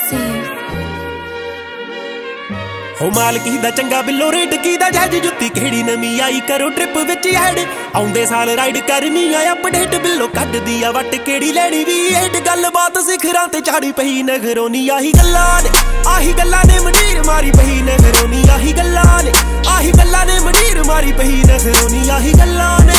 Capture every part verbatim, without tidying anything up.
exclusive। हो मालकी दा चंगा बिल्लो रेट की दा जज जुत्ती केड़ी नवी आई करो ट्रिप विच ऐड आउंदे साल राइड करनी आ अपडेट बिल्लो कड दी आ वट केड़ी लैनी वी एट गल बात सिखरां ते चाड़ी पई नगरोनी आही गल्लां ने आही गल्लां ने मंडीर मारी पई नगरोनी आही गल्लां ने आही गल्लां ने मंडीर मारी पई नगरोनी आही गल्लां ने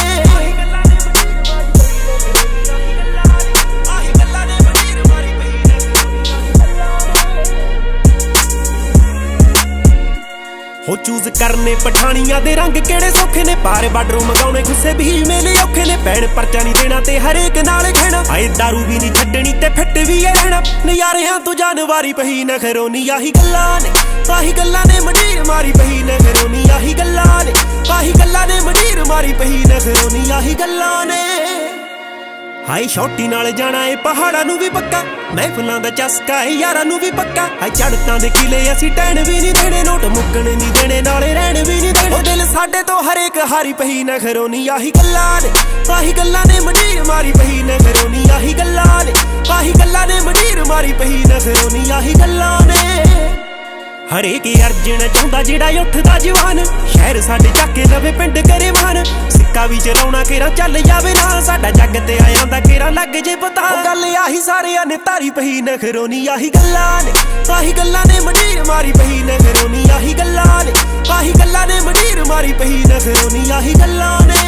हो चूज करने पठानिया दे रंग केड़े सौखे ने पारे बार्डरों मंगाउने गुस्से भी मेले औखे ने भैन परचा नहीं देना ते हरेक नाल खेना आए दारू भी नहीं छड्डनी ते फिट भी है रहना नज़ारियां तू जानवारी पई नखरोनी आही गल्लां ने आही गल्लां ने मंडीर मारी पई नखरोनी आही गल्लां ने आही गल्लां ने मंडीर मारी पई नखरोनी आही गल्लां ने हाई शौटी नाल जाना है पहाड़ां नूं भी पक्का महफिलां दा चस्का है यारां नूं भी पक्का हाई चढ़तां दे किले असीं टैण भी नहीं देने नोट मुक्कण नहीं देने नाले रहण भी नहीं देने दिल साडे तो हरेक हारी पई नखरोनी आही गल्लां ने आही गल्लां ने मंडीर मारी पई नखरोनी आही गल्लां ने आही गल्लां ने मंडीर मारी पई नखरोनी आही गल्लां ने हरेक अर्जन चाहुंदा जिहड़ा उठदा जवान शहर साडे चाके लवे पिंड करे मान सिक्का भी चलाउणा केरा चल जावे ना साडा जग ते आया दा केरा लग जे पता गल आही सारियां ने तारी पई नखरोनी आही गल्लां ने आही गल्लां ने मंडीर मारी पई नखरोनी आही गल्लां ने आही गल्लां ने मंडीर मारी पई नखरोनी आही गल्लां ने।